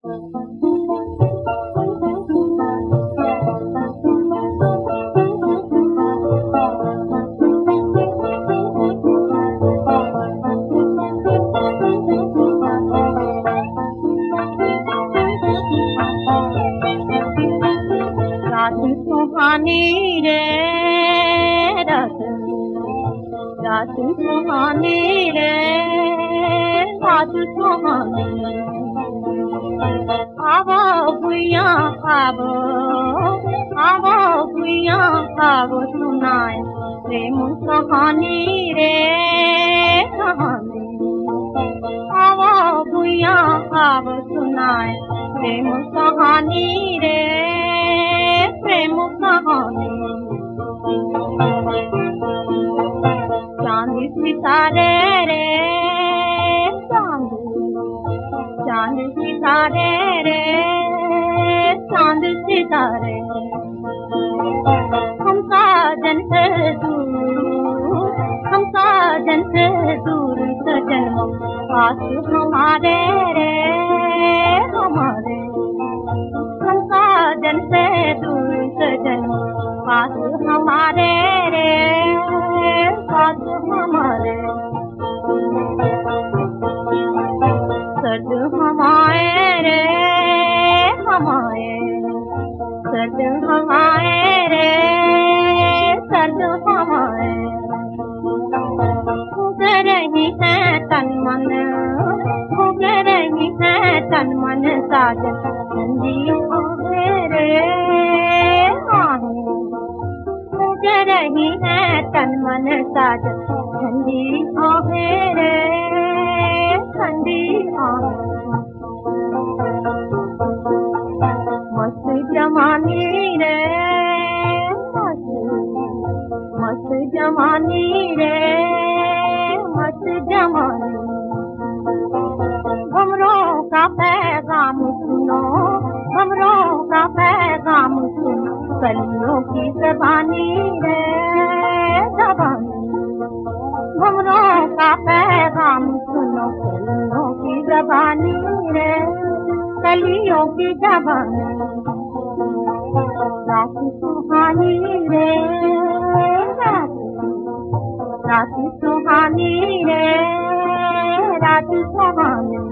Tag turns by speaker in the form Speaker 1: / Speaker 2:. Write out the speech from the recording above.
Speaker 1: रात सुहानी रे रात सुहानी रे रात सुहानी आवो भुइया आवो भुइया आवो सुनाए प्रेम कहानी रे कहानी आवो भुइया आवो सुनाए प्रेम कहानी रे प्रेम कहानी चांद सितारे रे चांद सितारे रे चांद सितारे हम साजन से दूर सजन पास हमारे रे हमारे हम साजन से दूर सजन पास हमारे रे पास हमारे सर्द हवाए रे हवाए सर्द हवाए रे सर्द हवाए फूक रही है तन मन फूक रही है तन मन साजन ठंडी रे फूक रही है तन मन साजन ठंडी रे ठंडी मस्त जवानी रे मस्त जवानी रे मस्त जवानी भमरों का पैगाम सुनो भमरों का पैगाम सुनो कलियों की ज़बानी रे ज़बानी भमरों का पैगाम सुनो कलियों की ज़बानी रे कलियों की ज़बानी रात सुहानी रे रात सुहानी रे रात सुहानी